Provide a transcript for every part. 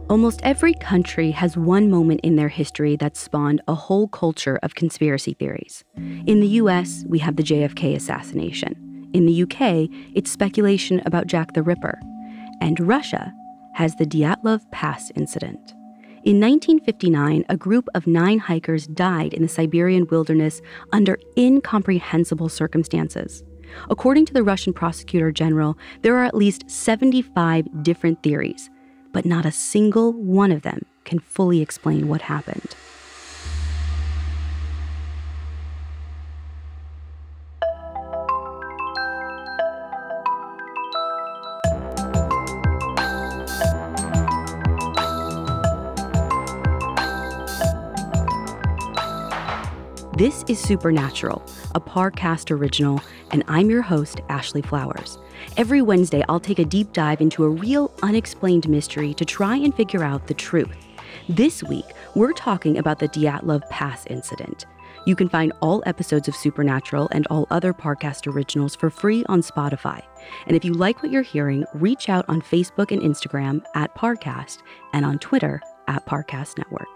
Almost every country has one moment in their history that spawned a whole culture of conspiracy theories. In the US, we have the JFK assassination. In the UK, it's speculation about Jack the Ripper. And Russia has the Dyatlov Pass incident. In 1959, a group of 9 hikers died in the Siberian wilderness under incomprehensible circumstances. According to the Russian prosecutor general, there are at least 75 different theories, but not a single one of them can fully explain what happened. This is Supernatural, a Parcast original, and I'm your host, Ashley Flowers. Every Wednesday, I'll take a deep dive into a real, unexplained mystery to try and figure out the truth. This week, we're talking about the Dyatlov Pass incident. You can find all episodes of Supernatural and all other Parcast originals for free on Spotify. And if you like what you're hearing, reach out on Facebook and Instagram at Parcast and on Twitter at Parcast Network.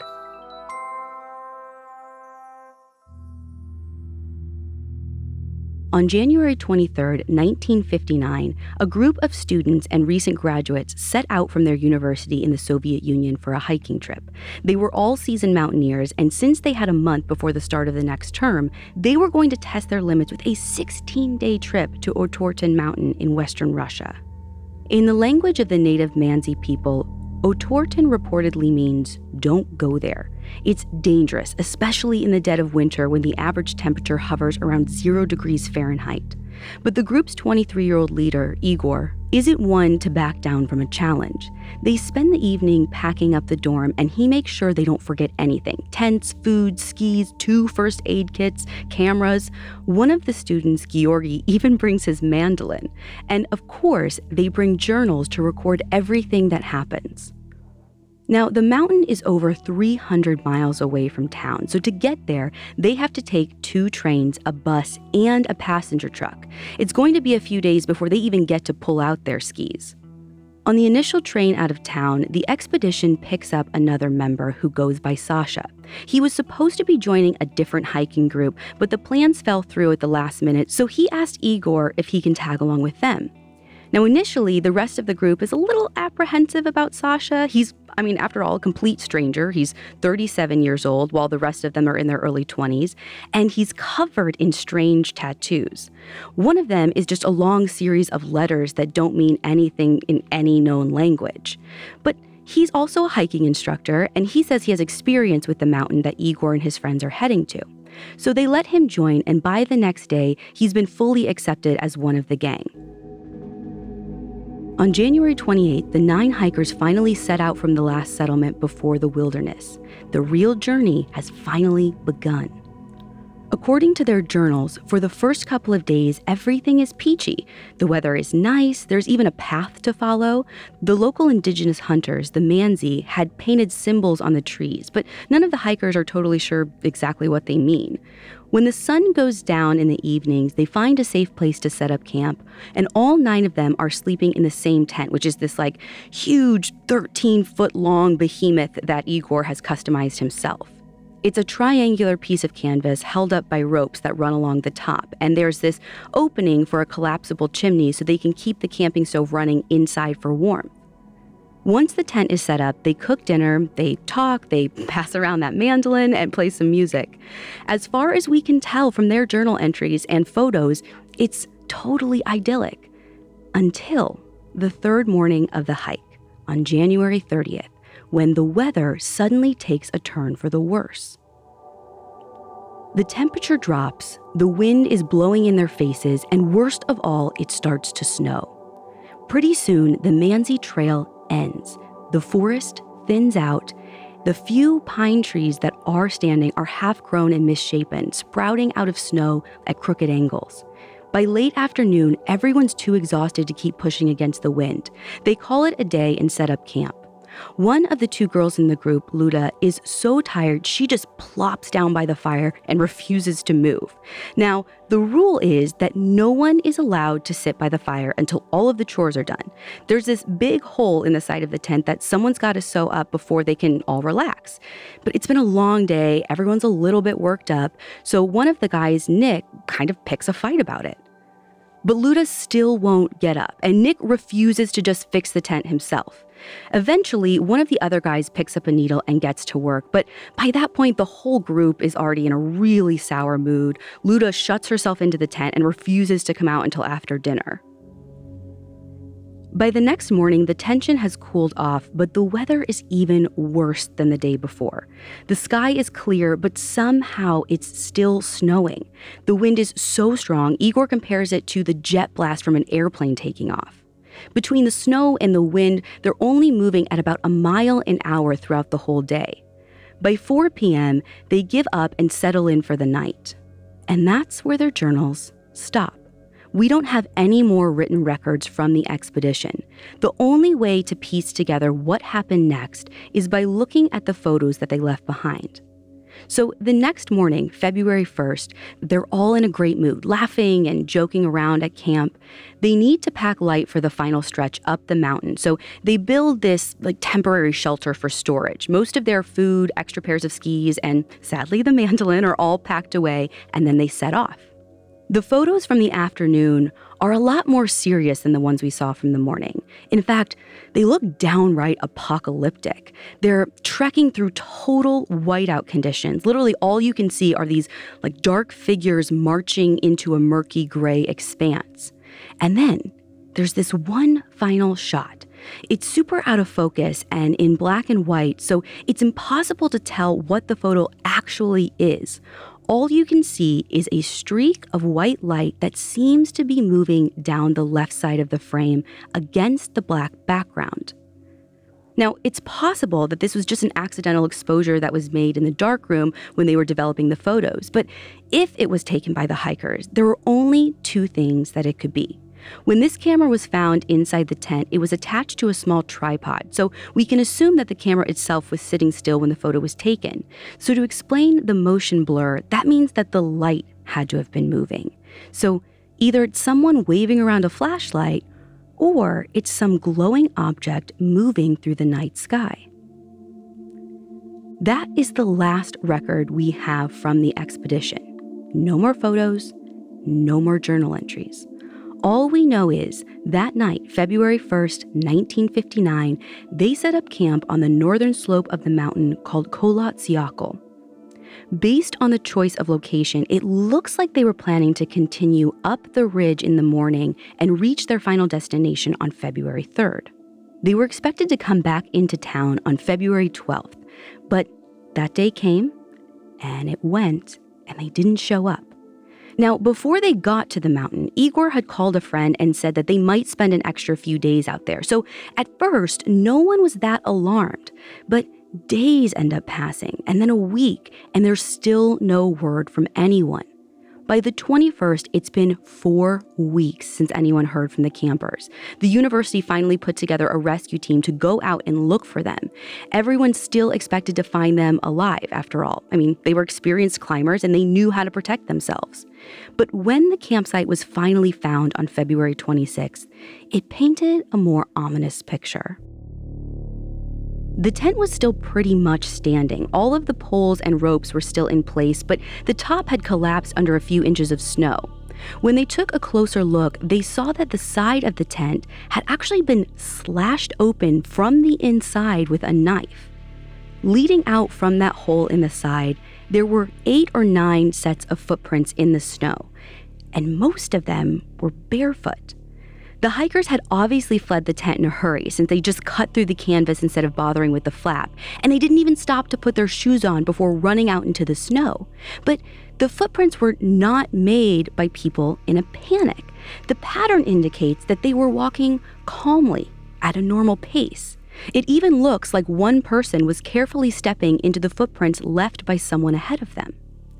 On January 23, 1959, a group of students and recent graduates set out from their university in the Soviet Union for a hiking trip. They were all seasoned mountaineers, and since they had a month before the start of the next term, they were going to test their limits with a 16-day trip to Otorten Mountain in western Russia. In the language of the native Mansi people, Otorten reportedly means "don't go there." It's dangerous, especially in the dead of winter when the average temperature hovers around 0 degrees Fahrenheit. But the group's 23-year-old leader, Igor, isn't one to back down from a challenge. They spend the evening packing up the dorm, and he makes sure they don't forget anything: tents, food, skis, 2 first aid kits, cameras. One of the students, Georgi, even brings his mandolin. And of course, they bring journals to record everything that happens. Now, the mountain is over 300 miles away from town, so to get there, they have to take 2 trains, a bus, and a passenger truck. It's going to be a few days before they even get to pull out their skis. On the initial train out of town, the expedition picks up another member who goes by Sasha. He was supposed to be joining a different hiking group, but the plans fell through at the last minute, so he asked Igor if he can tag along with them. Now, initially, the rest of the group is a little apprehensive about Sasha. He's, after all, a complete stranger. He's 37 years old, while the rest of them are in their early 20s, and he's covered in strange tattoos. One of them is just a long series of letters that don't mean anything in any known language. But he's also a hiking instructor, and he says he has experience with the mountain that Igor and his friends are heading to. So they let him join, and by the next day, he's been fully accepted as one of the gang. On January 28th, the 9 hikers finally set out from the last settlement before the wilderness. The real journey has finally begun. According to their journals, for the first couple of days, everything is peachy. The weather is nice, there's even a path to follow. The local indigenous hunters, the Mansi, had painted symbols on the trees, but none of the hikers are totally sure exactly what they mean. When the sun goes down in the evenings, they find a safe place to set up camp, and all 9 of them are sleeping in the same tent, which is this huge 13-foot-long behemoth that Igor has customized himself. It's a triangular piece of canvas held up by ropes that run along the top, and there's this opening for a collapsible chimney so they can keep the camping stove running inside for warmth. Once the tent is set up, they cook dinner, they talk, they pass around that mandolin, and play some music. As far as we can tell from their journal entries and photos, it's totally idyllic. Until the 3rd morning of the hike, on January 30th, when the weather suddenly takes a turn for the worse. The temperature drops, the wind is blowing in their faces, and worst of all, it starts to snow. Pretty soon, the Mansi Trail ends. The forest thins out. The few pine trees that are standing are half-grown and misshapen, sprouting out of snow at crooked angles. By late afternoon, everyone's too exhausted to keep pushing against the wind. They call it a day and set up camp. One of the two girls in the group, Luda, is so tired she just plops down by the fire and refuses to move. Now, the rule is that no one is allowed to sit by the fire until all of the chores are done. There's this big hole in the side of the tent that someone's got to sew up before they can all relax. But it's been a long day, everyone's a little bit worked up, so one of the guys, Nick, kind of picks a fight about it. But Luda still won't get up, and Nick refuses to just fix the tent himself. Eventually, one of the other guys picks up a needle and gets to work, but by that point, the whole group is already in a really sour mood. Luda shuts herself into the tent and refuses to come out until after dinner. By the next morning, the tension has cooled off, but the weather is even worse than the day before. The sky is clear, but somehow it's still snowing. The wind is so strong, Igor compares it to the jet blast from an airplane taking off. Between the snow and the wind, they're only moving at about a mile an hour throughout the whole day. By 4 p.m., they give up and settle in for the night. And that's where their journals stop. We don't have any more written records from the expedition. The only way to piece together what happened next is by looking at the photos that they left behind. So the next morning, February 1st, they're all in a great mood, laughing and joking around at camp. They need to pack light for the final stretch up the mountain, so they build this temporary shelter for storage. Most of their food, extra pairs of skis, and sadly the mandolin are all packed away, and then they set off. The photos from the afternoon are a lot more serious than the ones we saw from the morning. In fact, they look downright apocalyptic. They're trekking through total whiteout conditions. Literally all you can see are these dark figures marching into a murky gray expanse. And then there's this one final shot. It's super out of focus and in black and white, so it's impossible to tell what the photo actually is. All you can see is a streak of white light that seems to be moving down the left side of the frame against the black background. Now, it's possible that this was just an accidental exposure that was made in the darkroom when they were developing the photos, but if it was taken by the hikers, there were only two things that it could be. When this camera was found inside the tent, it was attached to a small tripod, so we can assume that the camera itself was sitting still when the photo was taken. So to explain the motion blur, that means that the light had to have been moving. So either it's someone waving around a flashlight, or it's some glowing object moving through the night sky. That is the last record we have from the expedition. No more photos, no more journal entries. All we know is that night, February 1st, 1959, they set up camp on the northern slope of the mountain called Kholat Syakhl. Based on the choice of location, it looks like they were planning to continue up the ridge in the morning and reach their final destination on February 3rd. They were expected to come back into town on February 12th, but that day came, and it went, and they didn't show up. Now, before they got to the mountain, Igor had called a friend and said that they might spend an extra few days out there. So at first, no one was that alarmed. But days end up passing, and then a week, and there's still no word from anyone. By the 21st, it's been 4 weeks since anyone heard from the campers. The university finally put together a rescue team to go out and look for them. Everyone still expected to find them alive, after all. I mean, they were experienced climbers and they knew how to protect themselves. But when the campsite was finally found on February 26th, it painted a more ominous picture. The tent was still pretty much standing. All of the poles and ropes were still in place, but the top had collapsed under a few inches of snow. When they took a closer look, they saw that the side of the tent had actually been slashed open from the inside with a knife. Leading out from that hole in the side, there were 8 or 9 sets of footprints in the snow, and most of them were barefoot. The hikers had obviously fled the tent in a hurry since they just cut through the canvas instead of bothering with the flap, and they didn't even stop to put their shoes on before running out into the snow. But the footprints were not made by people in a panic. The pattern indicates that they were walking calmly at a normal pace. It even looks like one person was carefully stepping into the footprints left by someone ahead of them.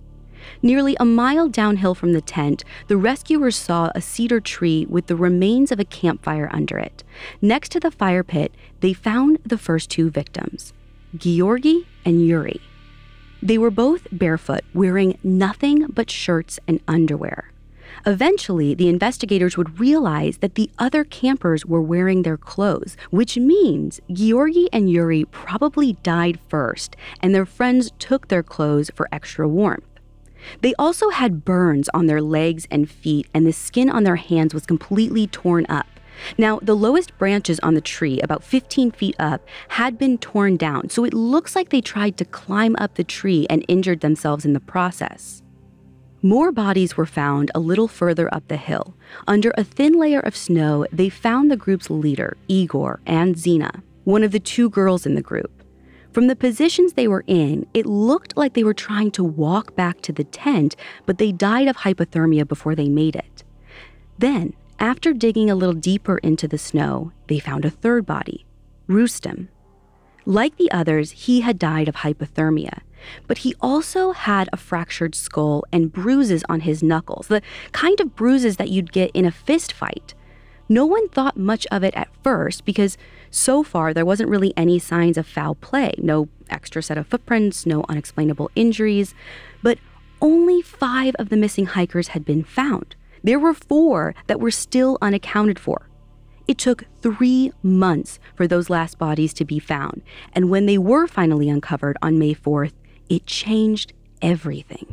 Nearly a mile downhill from the tent, the rescuers saw a cedar tree with the remains of a campfire under it. Next to the fire pit, they found the first two victims, Georgi and Yuri. They were both barefoot, wearing nothing but shirts and underwear. Eventually, the investigators would realize that the other campers were wearing their clothes, which means Georgi and Yuri probably died first, and their friends took their clothes for extra warmth. They also had burns on their legs and feet, and the skin on their hands was completely torn up. Now, the lowest branches on the tree, about 15 feet up, had been torn down, so it looks like they tried to climb up the tree and injured themselves in the process. More bodies were found a little further up the hill. Under a thin layer of snow, they found the group's leader, Igor, and Zina, one of the two girls in the group. From the positions they were in, it looked like they were trying to walk back to the tent, but they died of hypothermia before they made it. Then, after digging a little deeper into the snow, they found a third body, Rustem. Like the others, he had died of hypothermia, but he also had a fractured skull and bruises on his knuckles, the kind of bruises that you'd get in a fist fight. No one thought much of it at first because so far there wasn't really any signs of foul play, no extra set of footprints, no unexplainable injuries, but only 5 of the missing hikers had been found. There were 4 that were still unaccounted for. It took 3 months for those last bodies to be found, and when they were finally uncovered on May 4th, it changed everything.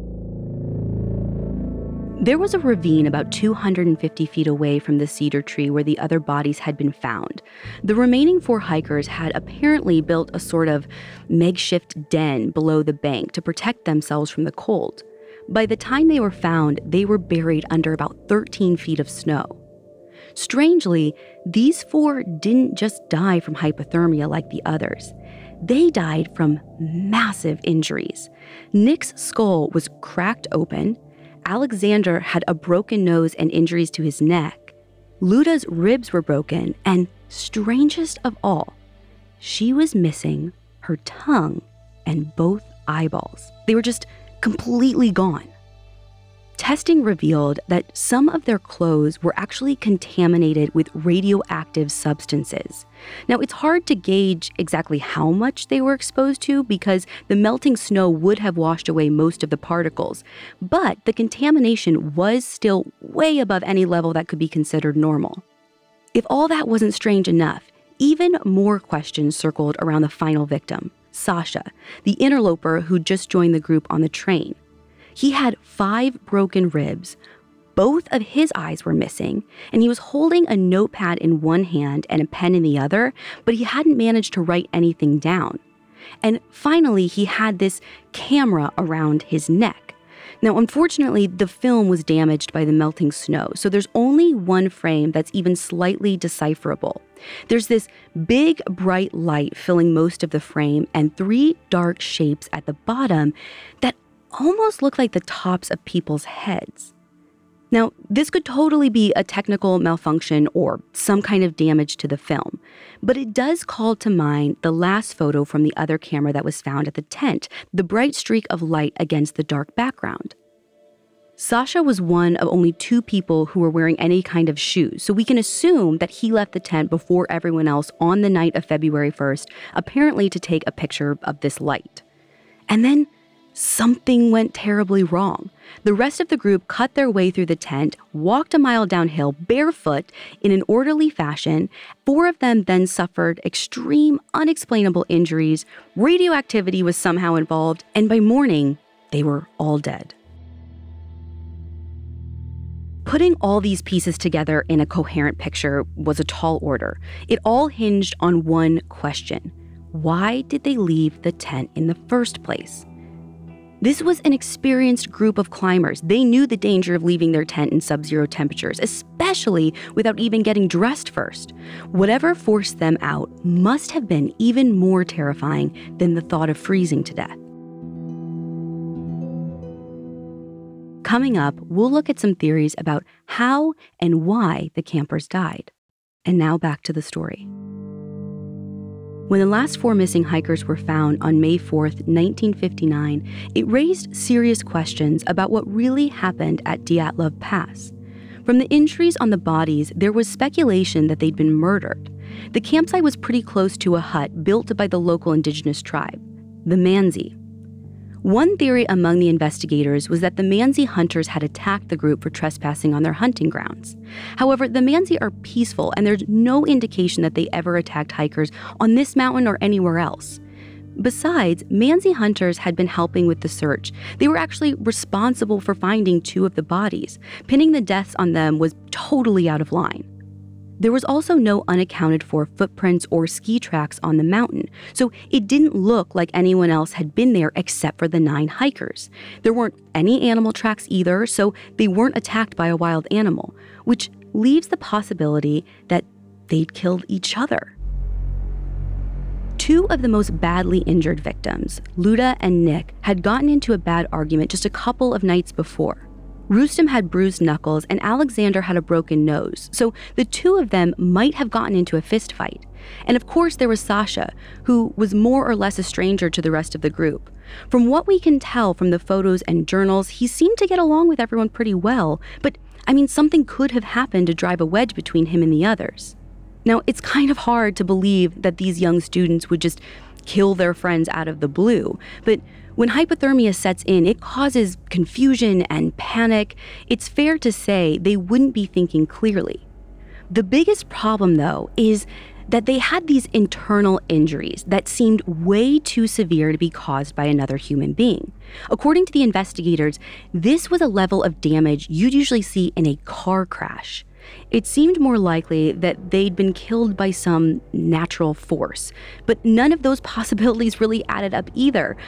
There was a ravine about 250 feet away from the cedar tree where the other bodies had been found. The remaining 4 hikers had apparently built a sort of makeshift den below the bank to protect themselves from the cold. By the time they were found, they were buried under about 13 feet of snow. Strangely, these 4 didn't just die from hypothermia like the others. They died from massive injuries. Nick's skull was cracked open. Alexander had a broken nose and injuries to his neck. Luda's ribs were broken, and strangest of all, she was missing her tongue and both eyeballs. They were just completely gone. Testing revealed that some of their clothes were actually contaminated with radioactive substances. Now, it's hard to gauge exactly how much they were exposed to because the melting snow would have washed away most of the particles, but the contamination was still way above any level that could be considered normal. If all that wasn't strange enough, even more questions circled around the final victim, Sasha, the interloper who just joined the group on the train. He had 5 broken ribs, both of his eyes were missing, and he was holding a notepad in one hand and a pen in the other, but he hadn't managed to write anything down. And finally, he had this camera around his neck. Now, unfortunately, the film was damaged by the melting snow, so there's only one frame that's even slightly decipherable. There's this big, bright light filling most of the frame and 3 dark shapes at the bottom that almost look like the tops of people's heads. Now, this could totally be a technical malfunction or some kind of damage to the film, but it does call to mind the last photo from the other camera that was found at the tent, the bright streak of light against the dark background. Sasha was one of only 2 people who were wearing any kind of shoes, so we can assume that he left the tent before everyone else on the night of February 1st, apparently to take a picture of this light. And then something went terribly wrong. The rest of the group cut their way through the tent, walked a mile downhill barefoot in an orderly fashion. 4 of them then suffered extreme, unexplainable injuries. Radioactivity was somehow involved, and by morning, they were all dead. Putting all these pieces together in a coherent picture was a tall order. It all hinged on one question: why did they leave the tent in the first place? This was an experienced group of climbers. They knew the danger of leaving their tent in sub-zero temperatures, especially without even getting dressed first. Whatever forced them out must have been even more terrifying than the thought of freezing to death. Coming up, we'll look at some theories about how and why the campers died. And now back to the story. When the last 4 missing hikers were found on May 4th, 1959, it raised serious questions about what really happened at Dyatlov Pass. From the injuries on the bodies, there was speculation that they'd been murdered. The campsite was pretty close to a hut built by the local indigenous tribe, the Mansi. One theory among the investigators was that the Mansi hunters had attacked the group for trespassing on their hunting grounds. However, the Mansi are peaceful, and there's no indication that they ever attacked hikers on this mountain or anywhere else. Besides, Mansi hunters had been helping with the search. They were actually responsible for finding 2 of the bodies. Pinning the deaths on them was totally out of line. There was also no unaccounted for footprints or ski tracks on the mountain, so it didn't look like anyone else had been there except for the 9 hikers. There weren't any animal tracks either, so they weren't attacked by a wild animal, which leaves the possibility that they'd killed each other. 2 of the most badly injured victims, Luda and Nick, had gotten into a bad argument just a couple of nights before. Rustem had bruised knuckles and Alexander had a broken nose, so the 2 of them might have gotten into a fistfight. And of course there was Sasha, who was more or less a stranger to the rest of the group. From what we can tell from the photos and journals, he seemed to get along with everyone pretty well, but something could have happened to drive a wedge between him and the others. Now, it's kind of hard to believe that these young students would just kill their friends out of the blue, but when hypothermia sets in, it causes confusion and panic. It's fair to say they wouldn't be thinking clearly. The biggest problem, though, is that they had these internal injuries that seemed way too severe to be caused by another human being. According to the investigators, this was a level of damage you'd usually see in a car crash. It seemed more likely that they'd been killed by some natural force, but none of those possibilities really added up either.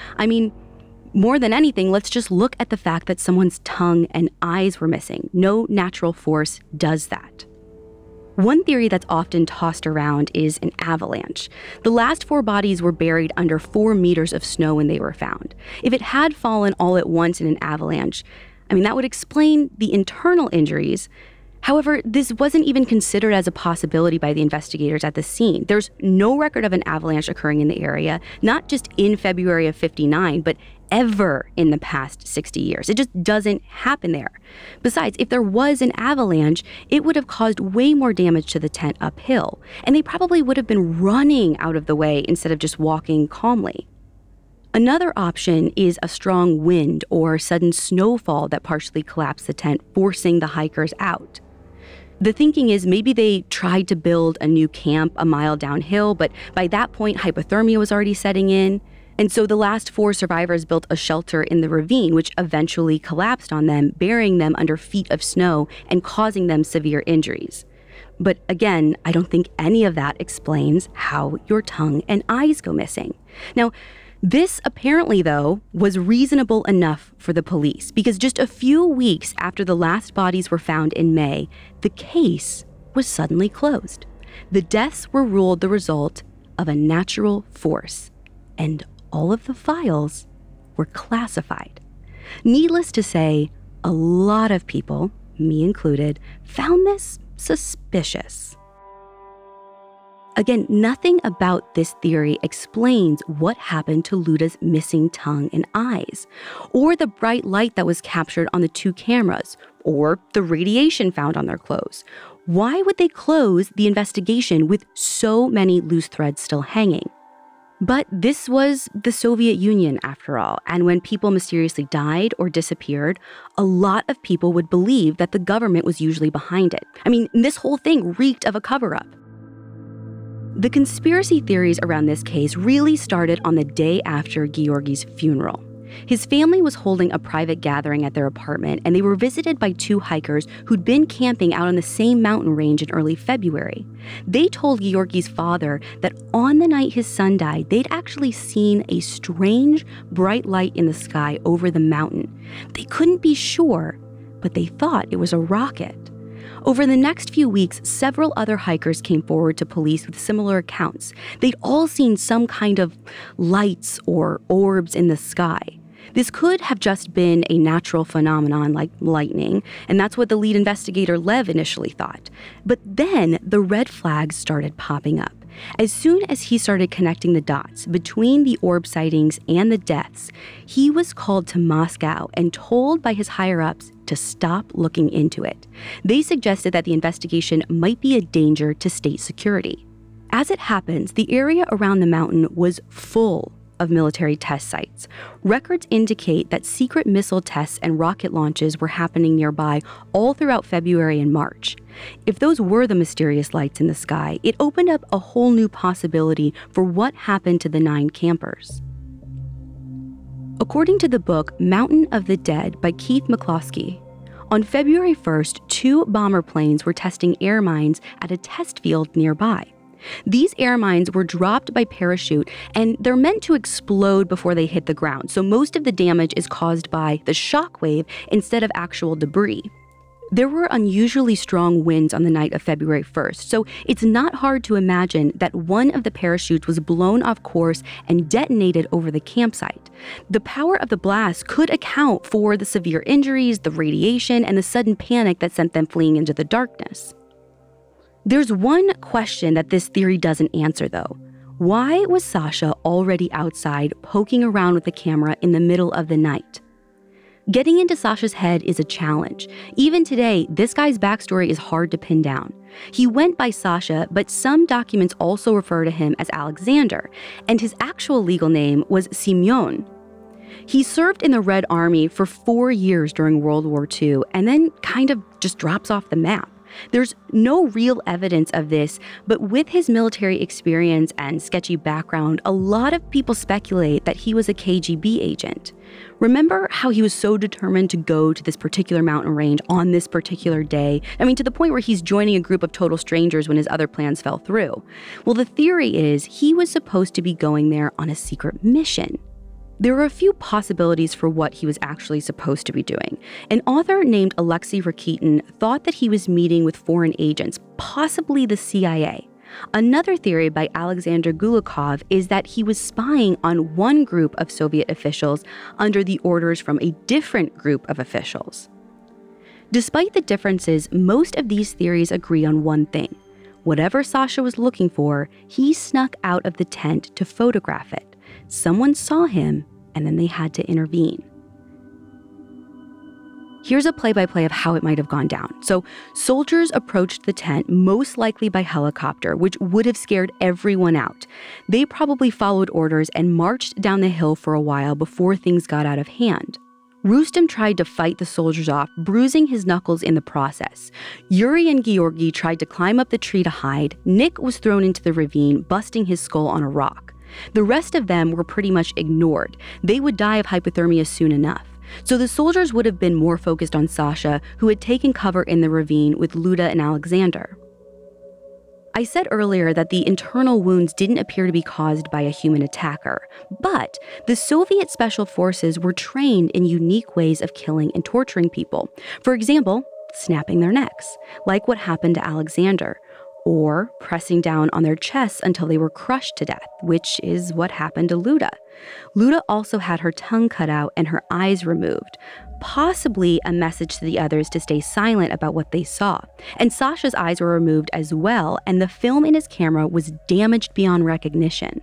More than anything, let's just look at the fact that someone's tongue and eyes were missing. No natural force does that. One theory that's often tossed around is an avalanche. The last 4 bodies were buried under 4 meters of snow when they were found. If it had fallen all at once in an avalanche, that would explain the internal injuries. However, this wasn't even considered as a possibility by the investigators at the scene. There's no record of an avalanche occurring in the area, not just in February of '59, but ever in the past 60 years. It just doesn't happen there. Besides, if there was an avalanche, it would have caused way more damage to the tent uphill, and they probably would have been running out of the way instead of just walking calmly. Another option is a strong wind or sudden snowfall that partially collapsed the tent, forcing the hikers out. The thinking is maybe they tried to build a new camp a mile downhill, but by that point, hypothermia was already setting in. And so the last 4 survivors built a shelter in the ravine, which eventually collapsed on them, burying them under feet of snow and causing them severe injuries. But again, I don't think any of that explains how your tongue and eyes go missing. Now, this apparently, though, was reasonable enough for the police because just a few weeks after the last bodies were found in May, the case was suddenly closed. The deaths were ruled the result of a natural force, and all of the files were classified. Needless to say, a lot of people, me included, found this suspicious. Again, nothing about this theory explains what happened to Luda's missing tongue and eyes, or the bright light that was captured on the 2 cameras, or the radiation found on their clothes. Why would they close the investigation with so many loose threads still hanging? But this was the Soviet Union, after all, and when people mysteriously died or disappeared, a lot of people would believe that the government was usually behind it. This whole thing reeked of a cover-up. The conspiracy theories around this case really started on the day after Georgi's funeral. His family was holding a private gathering at their apartment, and they were visited by 2 hikers who'd been camping out on the same mountain range in early February. They told Georgi's father that on the night his son died, they'd actually seen a strange, bright light in the sky over the mountain. They couldn't be sure, but they thought it was a rocket. Over the next few weeks, several other hikers came forward to police with similar accounts. They'd all seen some kind of lights or orbs in the sky. This could have just been a natural phenomenon like lightning, and that's what the lead investigator Lev initially thought. But then the red flags started popping up. As soon as he started connecting the dots between the orb sightings and the deaths, he was called to Moscow and told by his higher-ups to stop looking into it. They suggested that the investigation might be a danger to state security. As it happens, the area around the mountain was full of military test sites. Records indicate that secret missile tests and rocket launches were happening nearby all throughout February and March. If those were the mysterious lights in the sky, it opened up a whole new possibility for what happened to the 9 campers. According to the book Mountain of the Dead by Keith McCloskey, on February 1st, 2 bomber planes were testing air mines at a test field nearby. These air mines were dropped by parachute, and they're meant to explode before they hit the ground, so most of the damage is caused by the shockwave instead of actual debris. There were unusually strong winds on the night of February 1st, so it's not hard to imagine that one of the parachutes was blown off course and detonated over the campsite. The power of the blast could account for the severe injuries, the radiation, and the sudden panic that sent them fleeing into the darkness. There's one question that this theory doesn't answer, though. Why was Sasha already outside poking around with the camera in the middle of the night? Getting into Sasha's head is a challenge. Even today, this guy's backstory is hard to pin down. He went by Sasha, but some documents also refer to him as Alexander, and his actual legal name was Semyon. He served in the Red Army for 4 years during World War II, and then kind of just drops off the map. There's no real evidence of this, but with his military experience and sketchy background, a lot of people speculate that he was a KGB agent. Remember how he was so determined to go to this particular mountain range on this particular day? I mean, to the point where he's joining a group of total strangers when his other plans fell through. Well, the theory is he was supposed to be going there on a secret mission. There are a few possibilities for what he was actually supposed to be doing. An author named Alexei Rakitin thought that he was meeting with foreign agents, possibly the CIA. Another theory by Alexander Gulukov is that he was spying on one group of Soviet officials under the orders from a different group of officials. Despite the differences, most of these theories agree on one thing. Whatever Sasha was looking for, he snuck out of the tent to photograph it. Someone saw him, and then they had to intervene. Here's a play-by-play of how it might have gone down. So, soldiers approached the tent, most likely by helicopter, which would have scared everyone out. They probably followed orders and marched down the hill for a while before things got out of hand. Rustem tried to fight the soldiers off, bruising his knuckles in the process. Yuri and Georgi tried to climb up the tree to hide. Nick was thrown into the ravine, busting his skull on a rock. The rest of them were pretty much ignored. They would die of hypothermia soon enough. So the soldiers would have been more focused on Sasha, who had taken cover in the ravine with Luda and Alexander. I said earlier that the internal wounds didn't appear to be caused by a human attacker, but the Soviet special forces were trained in unique ways of killing and torturing people. For example, snapping their necks, like what happened to Alexander, or pressing down on their chests until they were crushed to death, which is what happened to Luda. Luda also had her tongue cut out and her eyes removed, possibly a message to the others to stay silent about what they saw. And Sasha's eyes were removed as well, and the film in his camera was damaged beyond recognition.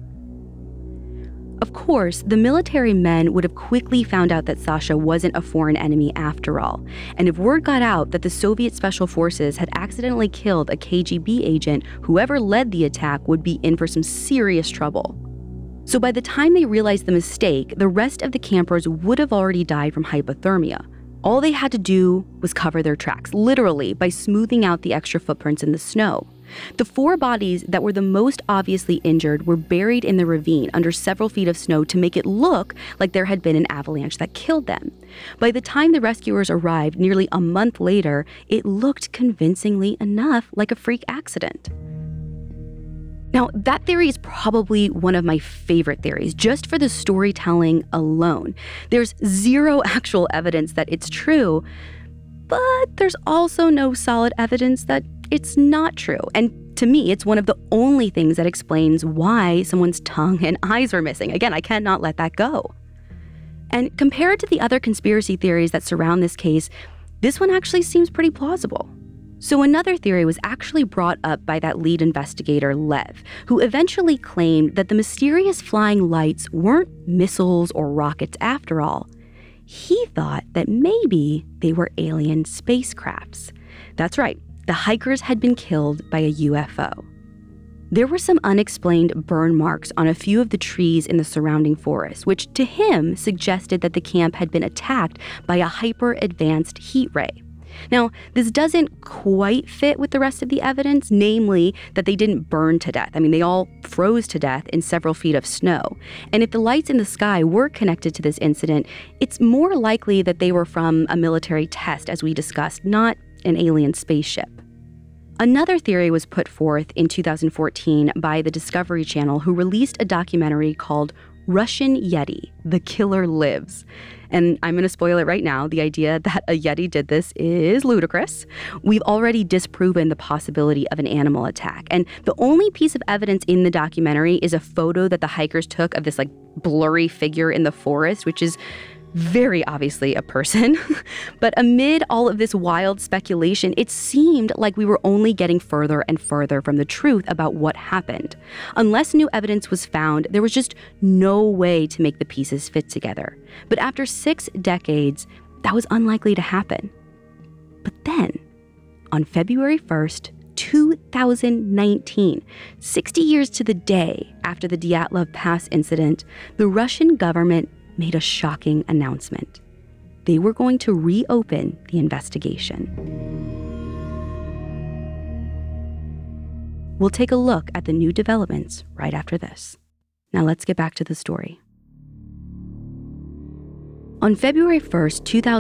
Of course, the military men would have quickly found out that Sasha wasn't a foreign enemy after all, and if word got out that the Soviet Special Forces had accidentally killed a KGB agent, whoever led the attack would be in for some serious trouble. So by the time they realized the mistake, the rest of the campers would have already died from hypothermia. All they had to do was cover their tracks, literally, by smoothing out the extra footprints in the snow. The 4 bodies that were the most obviously injured were buried in the ravine under several feet of snow to make it look like there had been an avalanche that killed them. By the time the rescuers arrived nearly a month later, it looked convincingly enough like a freak accident. Now, that theory is probably one of my favorite theories, just for the storytelling alone. There's zero actual evidence that it's true, but there's also no solid evidence that it's not true. And to me, it's one of the only things that explains why someone's tongue and eyes are missing. Again, I cannot let that go. And compared to the other conspiracy theories that surround this case, this one actually seems pretty plausible. So another theory was actually brought up by that lead investigator, Lev, who eventually claimed that the mysterious flying lights weren't missiles or rockets after all. He thought that maybe they were alien spacecrafts. That's right, the hikers had been killed by a UFO. There were some unexplained burn marks on a few of the trees in the surrounding forest, which to him suggested that the camp had been attacked by a hyper-advanced heat ray. Now, this doesn't quite fit with the rest of the evidence, namely that they didn't burn to death. I mean, they all froze to death in several feet of snow. And if the lights in the sky were connected to this incident, it's more likely that they were from a military test, as we discussed, not an alien spaceship. Another theory was put forth in 2014 by the Discovery Channel, who released a documentary called Russian Yeti, The Killer Lives. And I'm going to spoil it right now. The idea that a Yeti did this is ludicrous. We've already disproven the possibility of an animal attack. And the only piece of evidence in the documentary is a photo that the hikers took of this blurry figure in the forest, which is very obviously a person. But amid all of this wild speculation, it seemed like we were only getting further and further from the truth about what happened. Unless new evidence was found, there was just no way to make the pieces fit together. But after 6 decades, that was unlikely to happen. But then, on February 1st, 2019, 60 years to the day after the Dyatlov Pass incident, the Russian government made a shocking announcement. They were going to reopen the investigation. We'll take a look at the new developments right after this. Now let's get back to the story. On February 1st,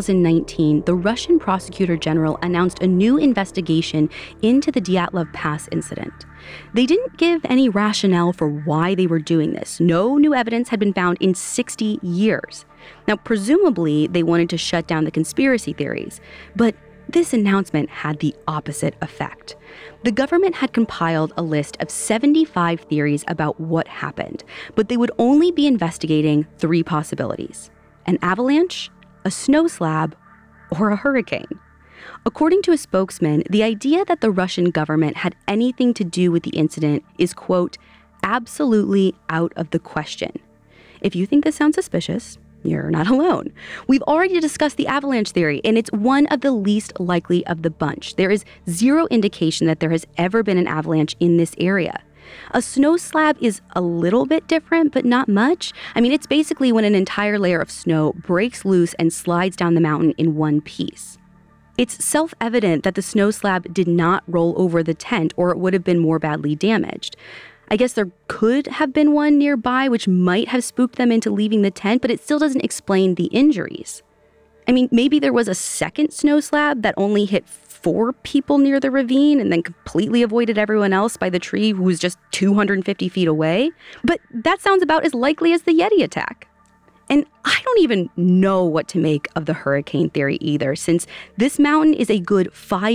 2019, the Russian prosecutor general announced a new investigation into the Dyatlov Pass incident. They didn't give any rationale for why they were doing this. No new evidence had been found in 60 years. Now, presumably, they wanted to shut down the conspiracy theories, but this announcement had the opposite effect. The government had compiled a list of 75 theories about what happened, but they would only be investigating 3 possibilities: an avalanche, a snow slab, or a hurricane. According to a spokesman, the idea that the Russian government had anything to do with the incident is, quote, absolutely out of the question. If you think this sounds suspicious, you're not alone. We've already discussed the avalanche theory, and it's one of the least likely of the bunch. There is zero indication that there has ever been an avalanche in this area. A snow slab is a little bit different, but not much. I mean, it's basically when an entire layer of snow breaks loose and slides down the mountain in one piece. It's self-evident that the snow slab did not roll over the tent, or it would have been more badly damaged. I guess there could have been one nearby, which might have spooked them into leaving the tent, but it still doesn't explain the injuries. I mean, maybe there was a second snow slab that only hit 4 people near the ravine and then completely avoided everyone else by the tree who was just 250 feet away. But that sounds about as likely as the Yeti attack. And I don't even know what to make of the hurricane theory either, since this mountain is a good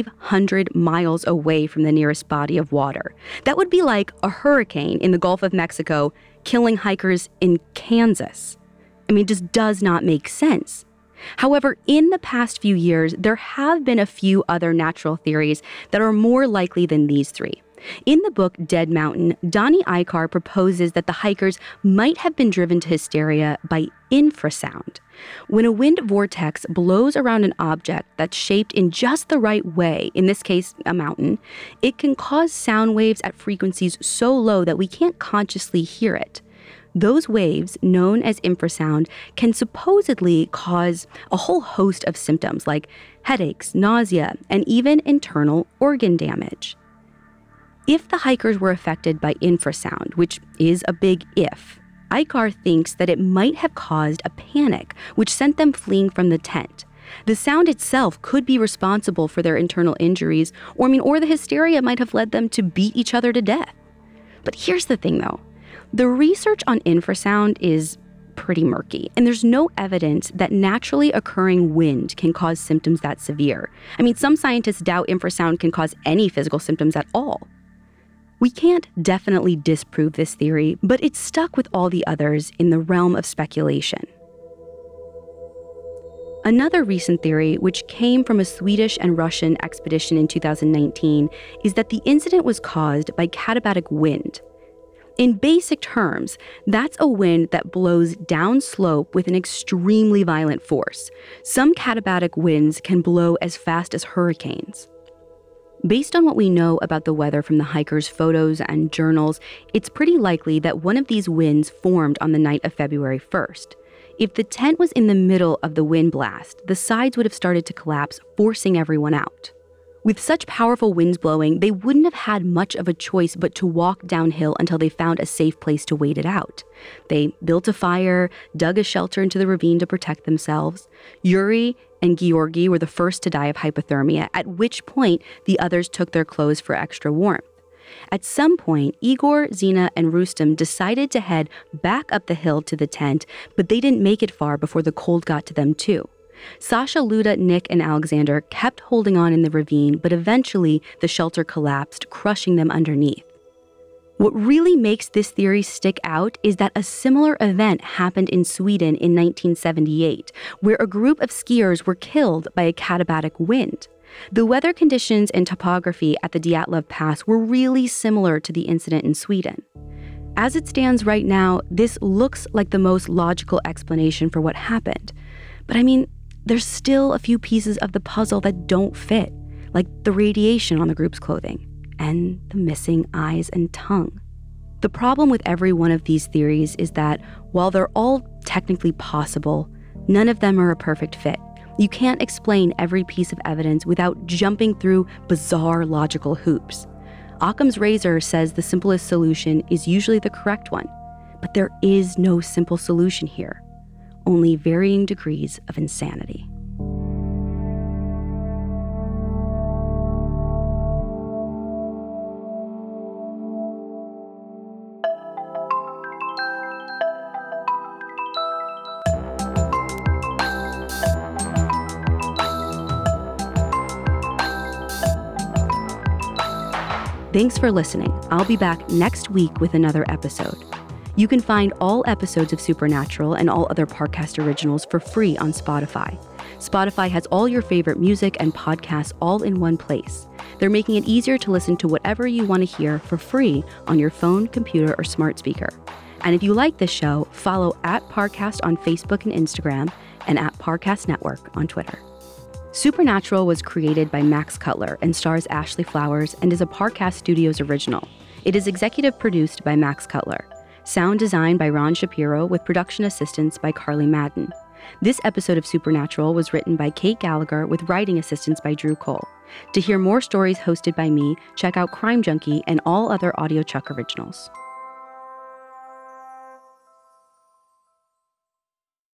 500 miles away from the nearest body of water. That would be like a hurricane in the Gulf of Mexico killing hikers in Kansas. I mean, it just does not make sense. However, in the past few years, there have been a few other natural theories that are more likely than these 3. In the book Dead Mountain, Donnie Icar proposes that the hikers might have been driven to hysteria by infrasound. When a wind vortex blows around an object that's shaped in just the right way, in this case, a mountain, it can cause sound waves at frequencies so low that we can't consciously hear it. Those waves, known as infrasound, can supposedly cause a whole host of symptoms like headaches, nausea, and even internal organ damage. If the hikers were affected by infrasound, which is a big if, Icar thinks that it might have caused a panic, which sent them fleeing from the tent. The sound itself could be responsible for their internal injuries, or the hysteria might have led them to beat each other to death. But here's the thing, though. The research on infrasound is pretty murky, and there's no evidence that naturally occurring wind can cause symptoms that severe. I mean, some scientists doubt infrasound can cause any physical symptoms at all. We can't definitely disprove this theory, but it's stuck with all the others in the realm of speculation. Another recent theory, which came from a Swedish and Russian expedition in 2019, is that the incident was caused by katabatic wind. In basic terms, that's a wind that blows downslope with an extremely violent force. Some katabatic winds can blow as fast as hurricanes. Based on what we know about the weather from the hikers' photos and journals, it's pretty likely that one of these winds formed on the night of February 1st. If the tent was in the middle of the wind blast, the sides would have started to collapse, forcing everyone out. With such powerful winds blowing, they wouldn't have had much of a choice but to walk downhill until they found a safe place to wait it out. They built a fire, dug a shelter into the ravine to protect themselves. Yuri and Georgi were the first to die of hypothermia, at which point the others took their clothes for extra warmth. At some point, Igor, Zina, and Rustem decided to head back up the hill to the tent, but they didn't make it far before the cold got to them too. Sasha, Luda, Nick, and Alexander kept holding on in the ravine, but eventually the shelter collapsed, crushing them underneath. What really makes this theory stick out is that a similar event happened in Sweden in 1978, where a group of skiers were killed by a katabatic wind. The weather conditions and topography at the Dyatlov Pass were really similar to the incident in Sweden. As it stands right now, this looks like the most logical explanation for what happened. But I mean, there's still a few pieces of the puzzle that don't fit, like the radiation on the group's clothing and the missing eyes and tongue. The problem with every one of these theories is that while they're all technically possible, none of them are a perfect fit. You can't explain every piece of evidence without jumping through bizarre logical hoops. Occam's razor says the simplest solution is usually the correct one, but there is no simple solution here, only varying degrees of insanity. Thanks for listening. I'll be back next week with another episode. You can find all episodes of Supernatural and all other Parcast originals for free on Spotify. Spotify has all your favorite music and podcasts all in one place. They're making it easier to listen to whatever you want to hear for free on your phone, computer, or smart speaker. And if you like this show, follow @Parcast on Facebook and Instagram and @Parcast Network on Twitter. Supernatural was created by Max Cutler and stars Ashley Flowers and is a Parcast Studios original. It is executive produced by Max Cutler. Sound design by Ron Shapiro with production assistance by Carly Madden. This episode of Supernatural was written by Kate Gallagher with writing assistance by Drew Cole. To hear more stories hosted by me, check out Crime Junkie and all other Audio Chuck originals.